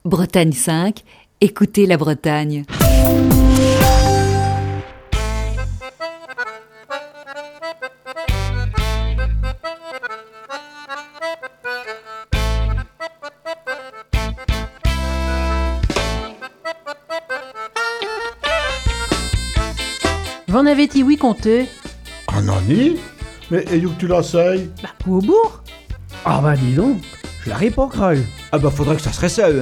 Bretagne 5, écoutez la Bretagne. Vous en avez-y oui compté? Ah non, ni? Mais et où que tu l'essayes? Bah, au bourg. Ah bah dis donc, je l'aurais pas cru. Ah bah faudrait que ça serait ça.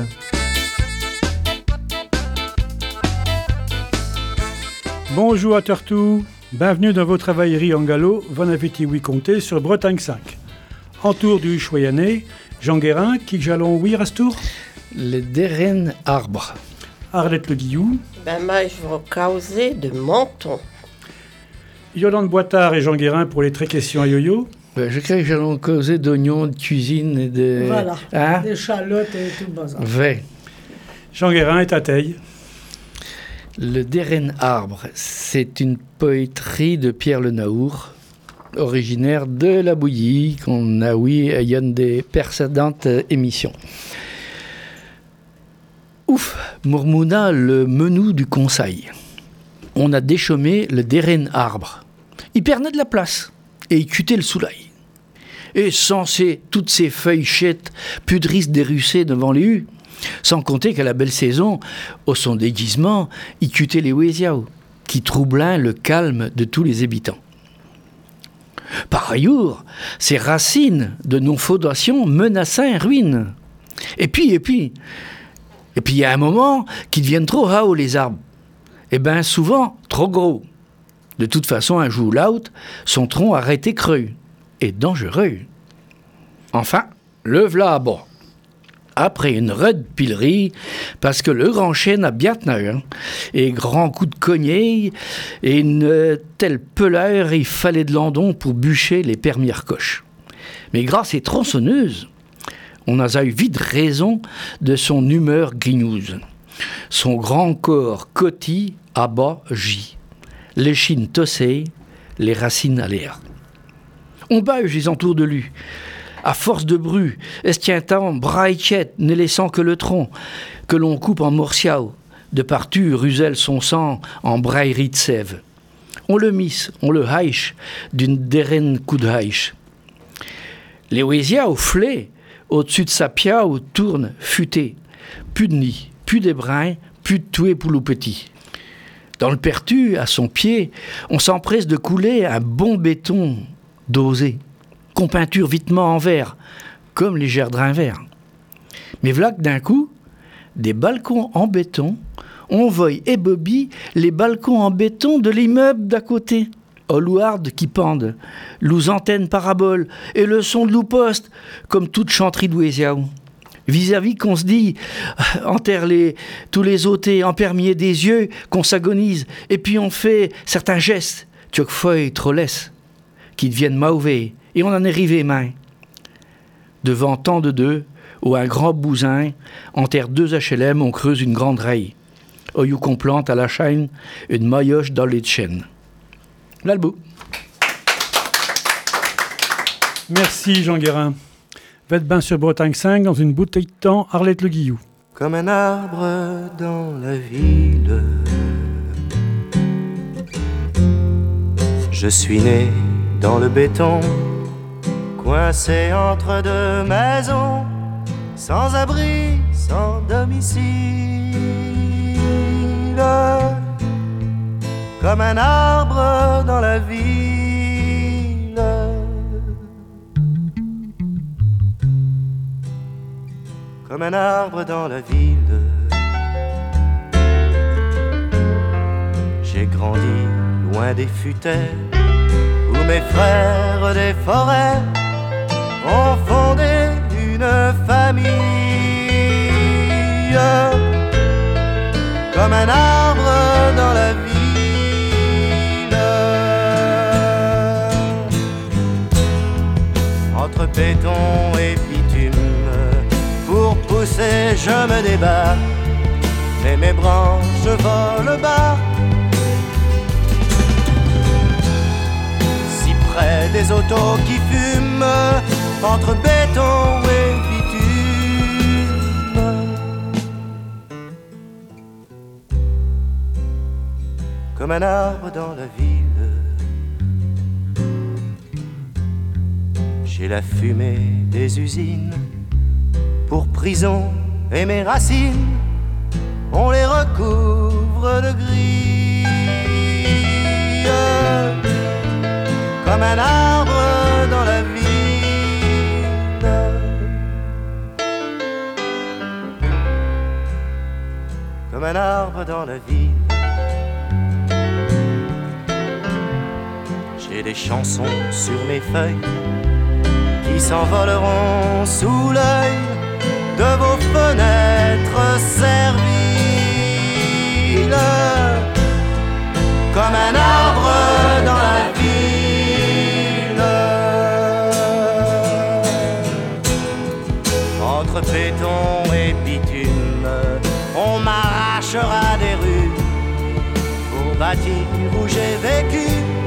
Bonjour à Tortou, bienvenue dans votre travaillerie en galop, Von Appétit oui compté sur Bretagne 5. En tour du choyané, Jean Guérin, qui jalon oui rastour? Le Deren Arbre. Arlette Le Guillou. Ben moi je vais causer de menton. Yolande Boitard et Jean Guérin pour les traits questions à yo-yo. Je crois que j'allais causer d'oignons, de cuisine et de... Voilà, hein? d'échalotes et tout le bazar. Ouais. Jean Guérin est à taille. Le Deren Arbre, c'est une poétrie de Pierre Le Naour, originaire de la Bouillie, qu'on a oui à une des précédentes émissions. Ouf, Mourmouna, le menou du conseil. On a déchômé le Deren Arbre. Il perdait de la place et il cutait le soleil. Et sans toutes ces feuilles chètes pudrissent dérussées devant les hues, sans compter qu'à la belle saison, au son déguisement, il cutait les ouésiaos, qui troublaient le calme de tous les habitants. Par ailleurs, ces racines de non-faudation menaçaient ruine. Et puis, il y a un moment qu'ils deviennent trop hauts, les arbres. Et bien souvent, trop gros. De toute façon, un jour ou l'autre, son tronc arrêté creux et dangereux. Enfin, le v'là à bas. Après une rude pilerie, parce que le grand chêne a bien tenu, hein, et grand coup de cogneille, et une telle peleur, il fallait de l'andon pour bûcher les premières coches. Mais grâce aux tronçonneuses, on a eu vite raison de son humeur grignouse. Son grand corps cotis, à bas, gis. Les chines tossées, les racines à l'air. On bâche les entours de lui. À force de bru, esquintant, braïchette, ne laissant que le tronc, que l'on coupe en morciaux, de partout ruselle son sang en braillerie de sève. On le misse, on le haïche, d'une dérène coup de haïche. Les ouésias au flé, au-dessus de sa piao, tournent, futés. Plus de nid, plus de brins, plus de toué pour le petit. Dans le pertu, à son pied, on s'empresse de couler un bon béton dosé, qu'on peinture vitement en vert, comme les jardins verts. Mais voilà que d'un coup, des balcons en béton, on voit ébobie les balcons en béton de l'immeuble d'à côté. Hollouardes qui pendent, lous antennes paraboles et le son de loup-poste, comme toute chanterie d'ouésiaou. Vis-à-vis qu'on se dit, enterre tous les ôtés en permier des yeux, qu'on s'agonise, et puis on fait certains gestes, tchoc-feuille trop laisse, qui deviennent mauvais, et on en est rivé main. Devant tant de deux, ou un grand bousin, enterre 2 HLM, on creuse une grande raille. Oyou qu'on plante à la chaîne une maillotche dans les chênes. Là le bout. Merci Jean Guérin. Faites bain sur Bretagne 5 dans une bouteille de temps, Arlette Le Guillou. Comme un arbre dans la ville, je suis né dans le béton, coincé entre 2 maisons, sans abri, sans domicile. Comme un arbre dans la ville, comme un arbre dans la ville. J'ai grandi loin des futaies, où mes frères des forêts ont fondé une famille. Comme un arbre dans la ville. Entre béton et bitume, pour pousser je me débat, mais mes branches volent bas. Si près des autos qui fument, entre béton et bitume, comme un arbre dans la ville. J'ai la fumée des usines pour prison et mes racines, on les recouvre de gris. Comme un arbre dans la ville. Comme un arbre dans la ville. J'ai des chansons sur mes feuilles qui s'envoleront sous l'œil de vos fenêtres serviles. Comme un arbre dans la ville. Entre béton et bitume, on m'arrachera des rues pour bâtir où j'ai vécu.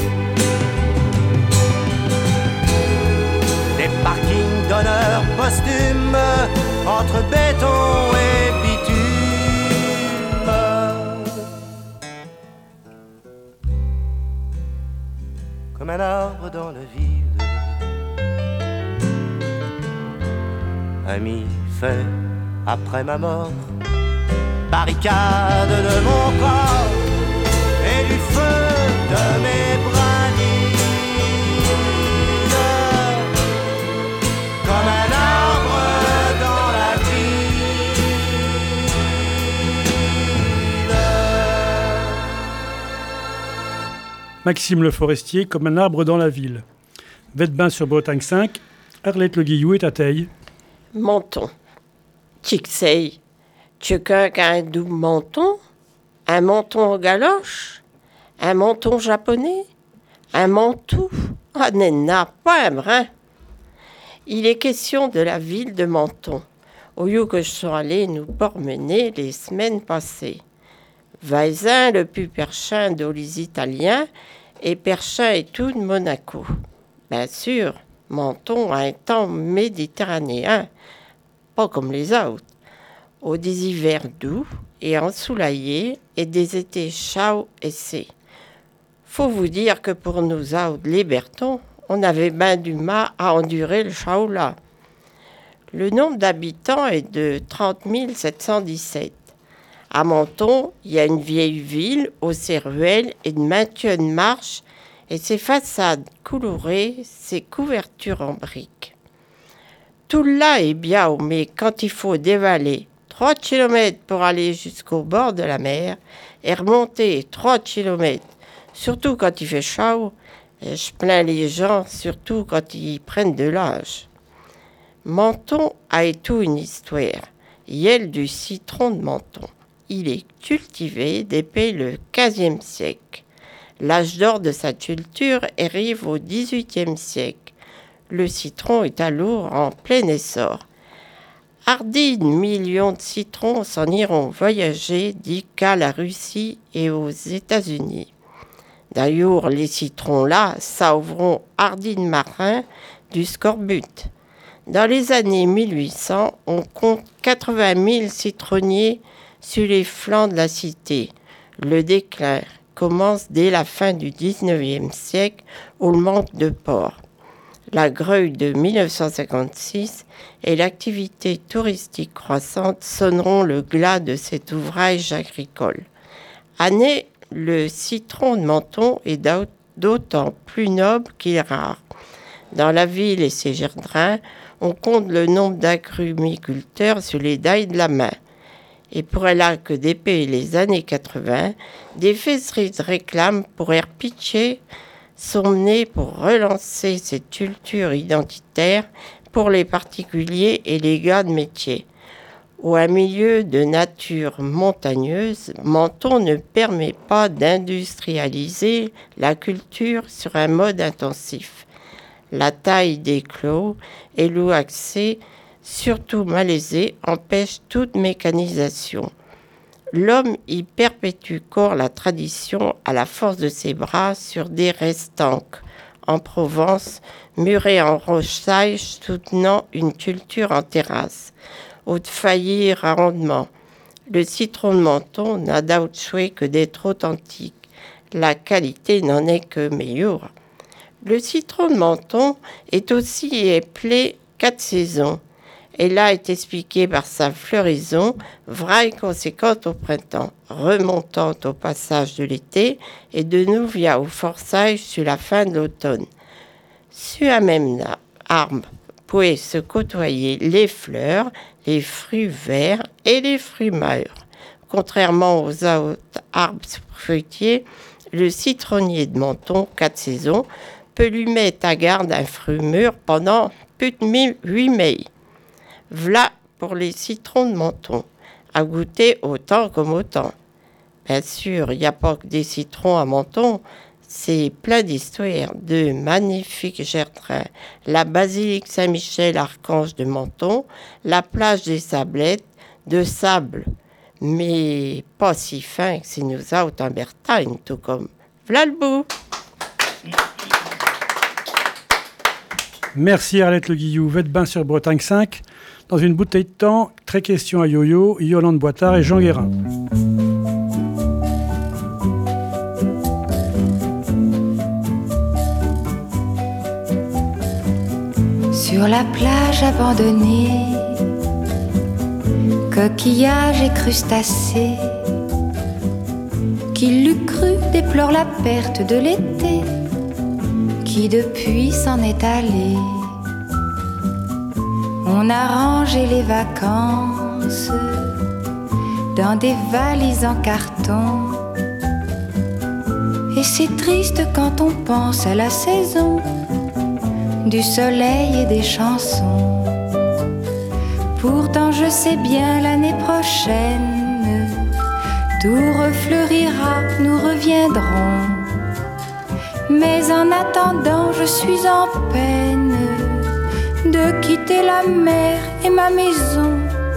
Des parkings d'honneur posthume entre béton et bitume. Comme un arbre dans la ville. Ami fait après ma mort, barricade de mon corps et du feu de mes brindilles. Comme un arbre dans la ville. Maxime Le Forestier, comme un arbre dans la ville. Vêtements sur Bretagne 5, Arlette Le Guillou est à taille. Menton. Tixey. Tu qu'un doux menton? Un menton aux galoches? Un menton japonais? Un mantou? Ah, n'est-ce pas un brin? Il est question de la ville de Menton, au lieu que je sois allé nous promener les semaines passées. Vaisin, le plus perchin de les Italiens, et perchin et tout de Monaco. Bien sûr, Menton a un temps méditerranéen, pas comme les autres, aux des hivers doux et ensoleillés et des étés chauds et secs. Faut vous dire que pour nous autres, les Bertons, on avait bien du mal à endurer le chaud là. Le nombre d'habitants est de 30 717. À Menton, il y a une vieille ville aux ruelles et de maintien de marche et ses façades colorées, ses couvertures en briques. Tout là est bien, mais quand il faut dévaler 3 km pour aller jusqu'au bord de la mer et remonter 3 km, surtout quand il fait chaud, je plains les gens, surtout quand ils prennent de l'âge. Menton a et tout une histoire. Il y a du citron de Menton. Il est cultivé depuis le XVe siècle. L'âge d'or de sa culture arrive au XVIIIe siècle. Le citron est alors en plein essor. Hardi millions de citrons s'en iront voyager d'Ica, la Russie et aux États-Unis. D'ailleurs, les citrons-là sauveront hardi de marin du scorbut. Dans les années 1800, on compte 80 000 citronniers sur les flancs de la cité. Le déclin commence dès la fin du XIXe siècle où le manque de porc. La Greuille de 1956 et l'activité touristique croissante sonneront le glas de cet ouvrage agricole. Année, le citron de Menton est d'autant plus noble qu'il est rare. Dans la ville et ses jardins, on compte le nombre d'agrumiculteurs sur les dailles de la main. Et pour là que depuis les années 80, des fesseries réclament pour pitcher sont menées pour relancer cette culture identitaire pour les particuliers et les gars de métier. Ou un milieu de nature montagneuse, Menton ne permet pas d'industrialiser la culture sur un mode intensif. La taille des clos et l'accès, surtout malaisé, empêche toute mécanisation. L'homme y perpétue corps la tradition à la force de ses bras sur des restanques, en Provence, murés en rochaille soutenant une culture en terrasse. Au de faillir à rendement. Le citron de Menton n'a d'autre choix que d'être authentique. la qualité n'en est que meilleure. Le citron de Menton est aussi appelé 4 saisons. Elle a été expliquée par sa floraison, vraie et conséquente au printemps, remontante au passage de l'été et de nouveau au forçage sur la fin de l'automne. Sur un même arbre pouvaient se côtoyer les fleurs, les fruits verts et les fruits mûrs. Contrairement aux autres arbres fruitiers, le citronnier de Menton, 4 saisons, peut lui mettre à garde un fruit mûr pendant plus de 8 mai. V'là pour les citrons de Menton, à goûter autant comme autant. Bien sûr, il n'y a pas que des citrons à Menton, c'est plein d'histoires, de magnifiques gertrins, la basilique Saint-Michel Archange de Menton, la plage des Sablettes, de sable, mais pas si fin que c'est nous autres en Bretagne, tout comme. V'là le bout. Merci Arlette Le Guillou. Vêtements sur Bretagne 5. Dans une bouteille de temps, très question à Yo-Yo, Yolande Boitard et Jean Guérin. Sur la plage abandonnée, coquillages et crustacés, qui l'eût cru déplore la perte de l'été, qui depuis s'en est allé. On a rangé les vacances dans des valises en carton, et c'est triste quand on pense à la saison du soleil et des chansons. Pourtant je sais bien l'année prochaine tout refleurira, nous reviendrons. Mais en attendant je suis en peine de quitter la mer et ma maison.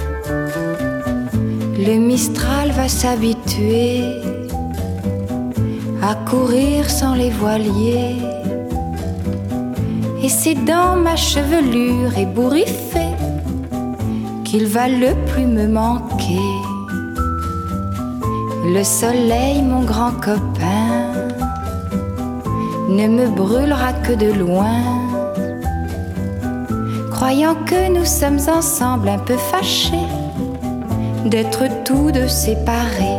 Le Mistral va s'habituer à courir sans les voiliers, et c'est dans ma chevelure ébouriffée qu'il va le plus me manquer. Le soleil, mon grand copain, ne me brûlera que de loin, croyant que nous sommes ensemble un peu fâchés d'être tous deux séparés.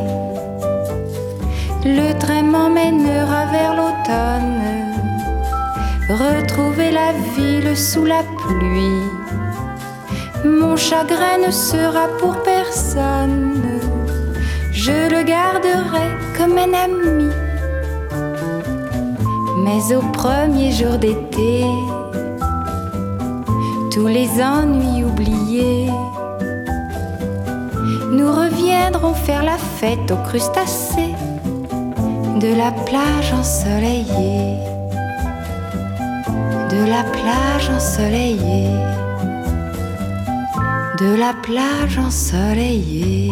Le train m'emmènera vers l'automne, retrouver la ville sous la pluie. Mon chagrin ne sera pour personne, je le garderai comme un ami. Mais au premier jour d'été, tous les ennuis oubliés, nous reviendrons faire la fête aux crustacés de la plage ensoleillée, de la plage ensoleillée, de la plage ensoleillée.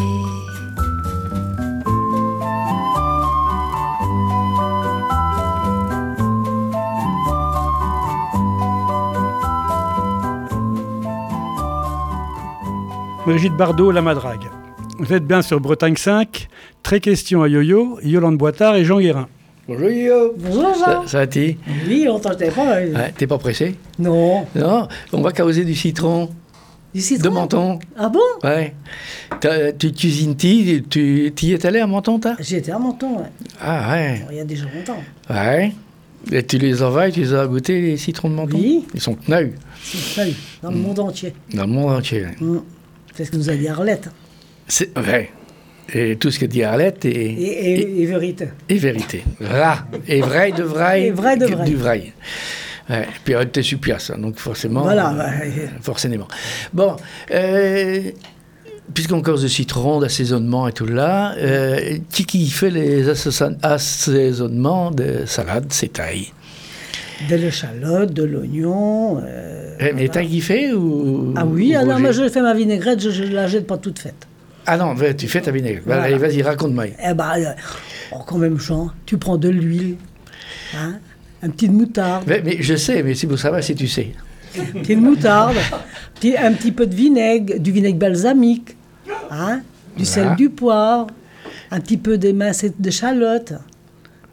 Brigitte Bardot, La Madrague. Vous êtes bien sur Bretagne 5. Très question à Yo-Yo, Yolande Boitard et Jean Guérin. Bonjour Yo. Bonjour Jean. Ça va-t-il? Oui, on t'entendait pas. Ouais, t'es pas pressé? Non. Non, on va causer du citron. Du citron? De Menton. Ah bon? Ouais. Tu cuisines tu y es allé à Menton, toi? J'y étais à Menton, ouais. Ah ouais. Il y a déjà longtemps. Ouais. Et tu les envoies, tu les as goûtés, les citrons de Menton? Oui. Ils sont kneuls. C'est ça, dans le monde entier. Dans le monde entier. C'est ce que nous a dit Arlette. C'est vrai. Et tout ce que dit Arlette et vérité. Et vérité. Et vrai de vrai. Et vrai de vrai. Du vrai. Ouais. Puis Arlette est sur pièce, donc forcément. Voilà. Forcément. Bon, puisqu'on cause de citron, d'assaisonnement et tout là, qui fait les assaisonnements de salade, c'est taille? De l'échalote, de l'oignon. Mais t'as kiffé ou? Ah oui, ou alors moi je fais ma vinaigrette, je ne la jette pas toute faite. Ah non, tu fais ta vinaigrette. Voilà. Allez, vas-y, raconte-moi. Eh ben, quand même, Jean, tu prends de l'huile, hein, un petit de moutarde. Mais je sais, mais c'est pour savoir si tu sais. Un petit de moutarde, un petit peu de vinaigre, du vinaigre balsamique, hein, du sel, du poivre, un petit peu d'émincé d'échalote.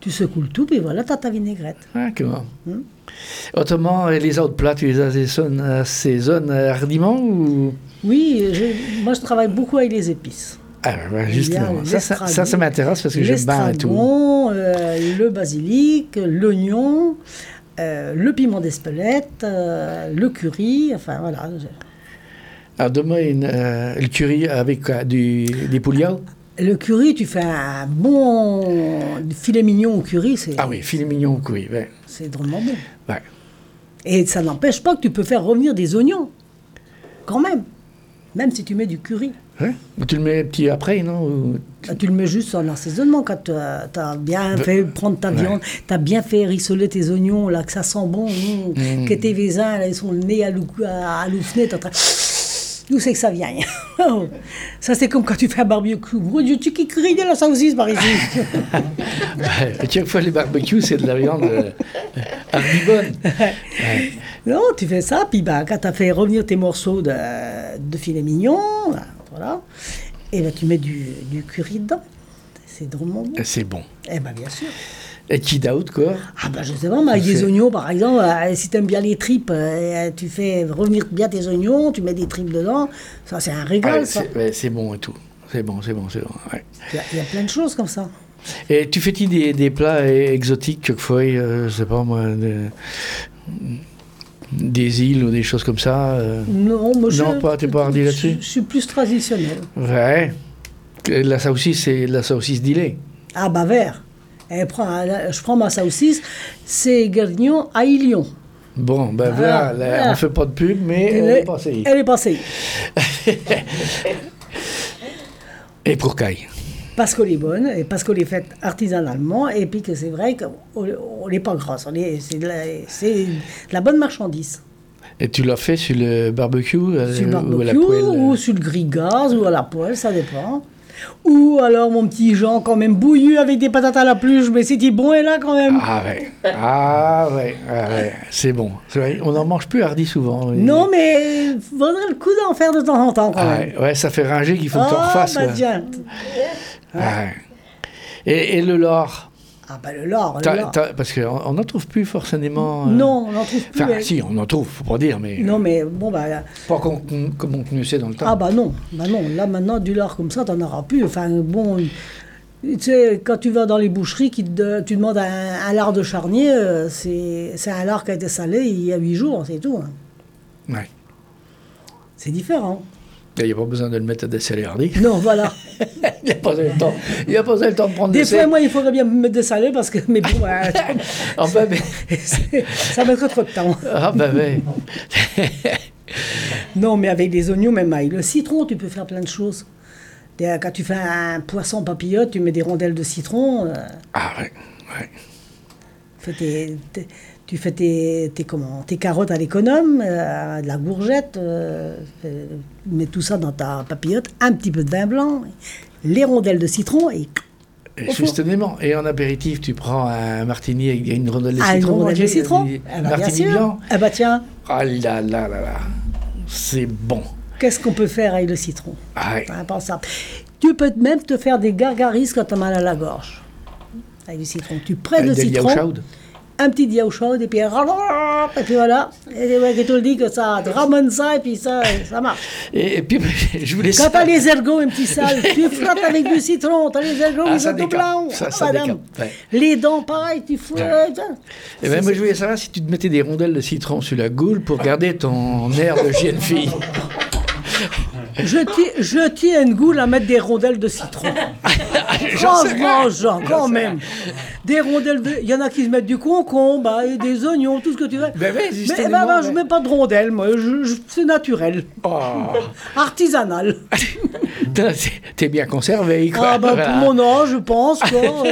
Tu secoues le tout, puis voilà, t'as ta vinaigrette. Ah, comment Autrement, les autres plats, tu les assaisonnes hardiment ou... Oui, moi je travaille beaucoup avec les épices. Ah, ben, justement, ça m'intéresse parce que j'aime bien tout. L'estragon, le basilic, l'oignon, le piment d'Espelette, le curry, enfin voilà. Alors, donne-moi le curry avec quoi, des poulias. Le curry, tu fais un bon filet mignon au curry. Ah oui, filet mignon au curry, ouais. C'est drôlement bon. Ouais. Et ça n'empêche pas que tu peux faire revenir des oignons, quand même si tu mets du curry. Ouais. Tu le mets petit après, non ou... Tu le mets juste en assaisonnement quand tu as bien fait prendre ta viande, tu as bien fait rissoler tes oignons, là, que ça sent bon, que tes voisins, là, ils sont le nez à l'oufner, t'es en train... D'où c'est que ça vient? Ça, c'est comme quand tu fais un barbecue. Gros Dieu, tu qui crie de la saucisse par ici. Chaque fois, les barbecues, c'est de la viande bonne. Ouais. Non, tu fais ça, puis quand tu as fait revenir tes morceaux de filet mignon, voilà, et tu mets du curry dedans. C'est drôlement bon. C'est bon. Eh bien, bien sûr. Et qui d'autre, quoi? Ah ben je sais pas, mais avec des oignons, par exemple, si tu aimes bien les tripes, tu fais revenir bien tes oignons, tu mets des tripes dedans, ça c'est un régal, ça. C'est bon et tout. C'est bon. Ouais. Il y a plein de choses comme ça. Et tu fais-tu des plats exotiques, quelquefois, je sais pas moi, des îles ou des choses comme ça Non, moi t'es pas hardi là-dessus? Je suis plus traditionnel. Ouais. La saucisse, c'est la saucisse d'îlet. Ah bah vert. Je prends ma saucisse, c'est Guergnon à Ilion. Bon, ben voilà, on ne fait pas de pub, mais elle est passée. Elle est passée. Et pour Caille. Parce qu'elle est bonne, et parce qu'elle est faite artisanalement, et puis que c'est vrai qu'on n'est pas grasse, c'est de la bonne marchandise. Et tu l'as fait sur le barbecue, sur le barbecue ou à la poêle ou sur le grille-gaz, ou à la poêle, ça dépend. Ou alors mon petit Jean, quand même bouillu avec des patates à la pluche, mais c'était bon et là quand même. Ah ouais. C'est bon. C'est vrai, on n'en mange plus hardi souvent. Non, mais vaudrait le coup d'en faire de temps en temps quand même. Ouais, ça fait ranger qu'il faut que tu en refasses. Ah bah tiens. Ouais. Et le lard? Ah bah le lard. Parce qu'on n'en trouve plus forcément... Non, on n'en trouve plus. Enfin, si, on en trouve, faut pas dire, mais... Non, mais bon, bah... Pas comme on connaissait dans le temps. Ah bah non. Là, maintenant, du lard comme ça, t'en auras plus. Enfin, bon... Tu sais, quand tu vas dans les boucheries, tu demandes un lard de charnier, c'est un lard qui a été salé il y a 8 jours, c'est tout. Hein. Ouais. C'est différent. Il n'y a pas besoin de le mettre à dessaler hardi. Non, voilà. Il n'y a pas le temps. Il n'y a pas le temps de prendre des fois, moi, il faudrait bien me mettre dessaler parce que... Mais bon, ça mettrait trop de temps. Ah ben oui. Non, mais avec des oignons, même avec le citron, tu peux faire plein de choses. Quand tu fais un poisson papillote, tu mets des rondelles de citron. Ah ouais. Tu fais tes carottes à l'économe, de la courgette, mets tout ça dans ta papillote, un petit peu de vin blanc, les rondelles de citron et justement. Et en apéritif, tu prends un martini avec une rondelle de citron. Une rondelle de citron. Martini blanc. Ah bah tiens. Ah là là. C'est bon. Qu'est-ce qu'on peut faire avec le citron? Ah ouais. Impensable. Tu peux même te faire des gargarisses quand tu as mal à la gorge. Avec du citron. Tu presses le citron. Un petit diao chaud, et puis voilà. Et ouais, que tu le dis que ça ramène ça, et puis ça marche. Et puis, je voulais quand t'as les ergots un petit sale, tu frottes avec du citron, t'as les ergots, ils sont tout blancs. Ça décape. Ouais. Les dents, pareil, tu fous. Et ben, moi, je voulais savoir si tu te mettais des rondelles de citron sur la goule pour garder ton air de jeune fille. Je tiens une goule à mettre des rondelles de citron. Franchement, Jean, quand même. Des rondelles il y en a qui se mettent du concombre, des oignons, tout ce que tu veux. Mais je mets pas de rondelles, moi. C'est naturel. Oh. Artisanal. T'es bien conservé, quoi. Ah bah, pour mon âge, je pense, quoi.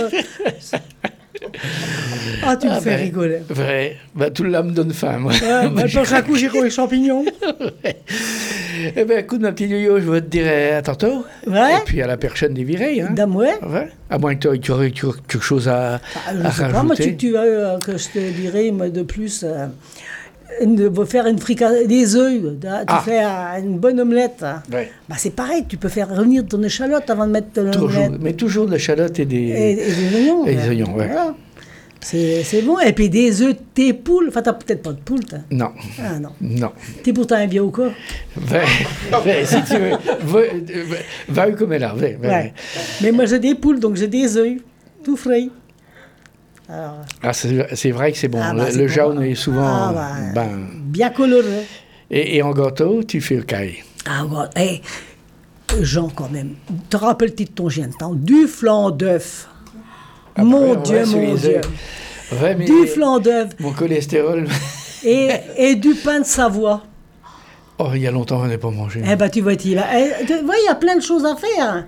Ah, tu me fais rigoler. Vrai. Bah, tout là me donne faim, moi. Le prochain coup, j'irai les champignons. Eh bien, écoute, ma petite yo-yo, je vais te dire à tantôt. Ouais. Et puis à la prochaine des virées. Hein. Ouais. À moins que tu aurais quelque chose à je sais rajouter. pas, moi, tu veux que je te dirais de plus. faire une fricassée, des œufs, tu fais une bonne omelette. Ouais. Bah, c'est pareil, tu peux faire revenir ton échalote avant de mettre ton omelette. Mais toujours de l'échalote et des oignons. Et des oignons, ouais. Voilà. C'est bon. Et puis des œufs, tes poules. Enfin, t'as peut-être pas de poules, toi. Non. Ah non. Non. T'es pourtant un vieux au corps. Si tu veux, va comme elle a. Ouais. Mais moi, j'ai des poules, donc j'ai des œufs, tout frais. Alors, c'est vrai que c'est bon. Le bon. jaune est souvent bien coloré. Et en gâteau, tu fais caille. Ah ouais. Jean, quand même, te rappelles-tu de ton chien de temps? Du flan d'œuf. Mon Dieu. Ouais, mais du flan d'œuf. Mon cholestérol. et du pain de Savoie. Oh, il y a longtemps, on n'a pas mangé. Eh ben, tu vois, il y a plein de choses à faire.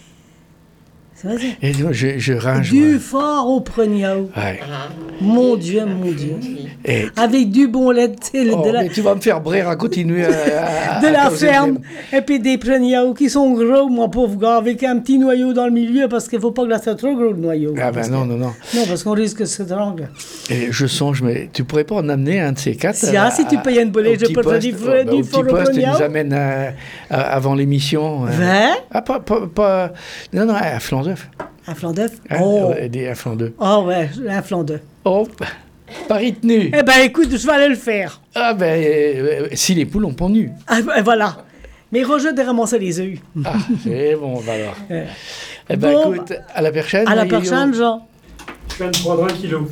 Et donc, je range. Du fort au preniau. Ouais. Mon Dieu. Et avec du bon lait. Mais tu vas me faire brère à continuer de la ferme. Et puis des preniaux qui sont gros, mon pauvre gars, avec un petit noyau dans le milieu, parce qu'il ne faut pas que là soit trop gros le noyau. Ah ben non. Non, parce qu'on risque de se drangle. Et je songe, mais tu pourrais pas en amener un de ces quatre? Si tu payes une bolée, je peux te dire du fort au preniau. Tu nous amènes avant l'émission. Pas. Non, un flan d'œuf. Un flan d'œuf? Un flan d'œuf. Oh ouais, un flan d'œuf. Oh, pari tenu. Eh ben écoute, je vais aller le faire. Ah ben, si les poules ont pondu. Ah ben voilà. Mais Roger de ramasser les œufs. Ah, c'est bon, alors. Eh ben écoute, à la prochaine. À la prochaine, Jean. Je viens de prendre 1 kilo.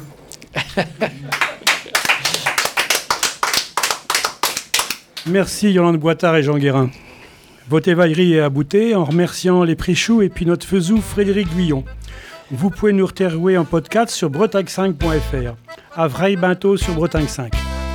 Merci Yolande Boitard et Jean Guérin. Votre évaillerie est aboutée en remerciant les Prichou et puis notre faisou Frédéric Guyon. Vous pouvez nous retrouver en podcast sur bretagne5.fr. À vrai bientôt sur Bretagne 5.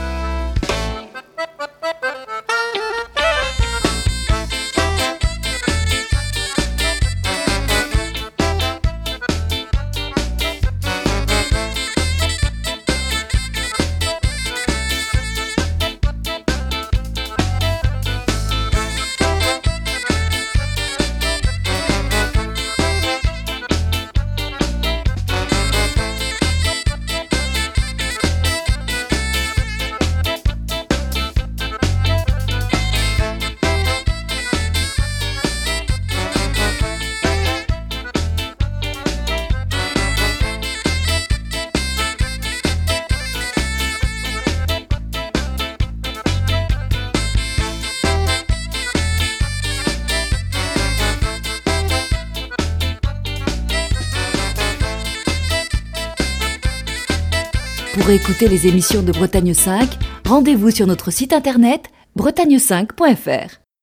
Pour écouter les émissions de Bretagne 5, rendez-vous sur notre site internet bretagne5.fr.